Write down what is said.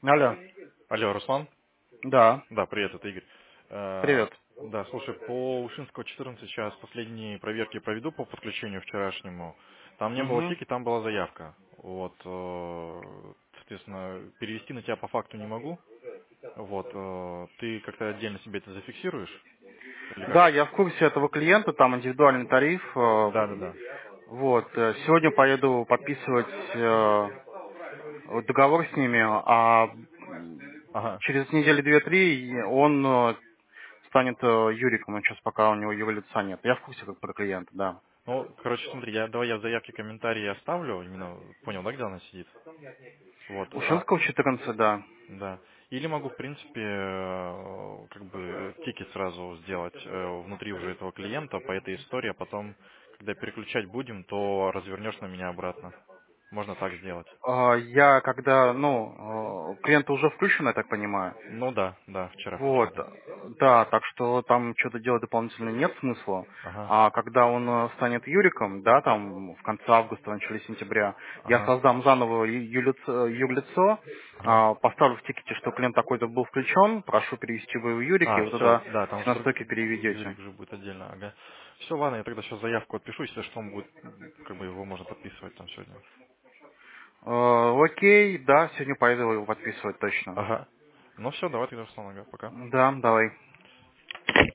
Алло. Алло, Руслан? Да. Да, привет, это Игорь. Э, Привет. Да, слушай, по Ушинского 14 сейчас последние проверки проведу по подключению вчерашнему. Там не было Угу. тики, там была заявка. Вот, соответственно, перевести на тебя по факту не могу. Вот, ты как-то отдельно себе это зафиксируешь? Или как? Да, я в курсе этого клиента, там индивидуальный тариф. Да, да, да. Вот. Сегодня поеду подписывать договор с ними, а Ага. через недели две-три он станет юриком, он сейчас пока у него юрлица нет. Я в курсе как про клиента, да. Ну, короче, смотри, давай я в заявке комментарии оставлю, именно понял, да, где она сидит? Вот, Ушинского 14, да. да. Или могу, в принципе, как бы тикет сразу сделать внутри уже этого клиента по этой истории, а потом, когда переключать будем, то развернешь на меня обратно. Можно так сделать. Я когда, клиент уже включен, я так понимаю. Ну да, да, вчера Вот, включил, да. да, так что там что-то делать дополнительно нет смысла. Ага, А когда он станет юриком, да, там в конце августа, начале сентября, я ага, создам заново юрлицо, ага. поставлю в тикете, что клиент такой-то был включен, прошу перевести вы в юрик, и А, вы все, туда да, там все уже настройки переведете. Юрик уже будет отдельно, ага. Все, ладно, я тогда сейчас заявку отпишу, если что, он будет, как бы его можно подписывать там сегодня. Окей, да, сегодня поеду его подписывать точно. Ага. Ну все, давай тогда, Руслан, ага, пока. Да, давай.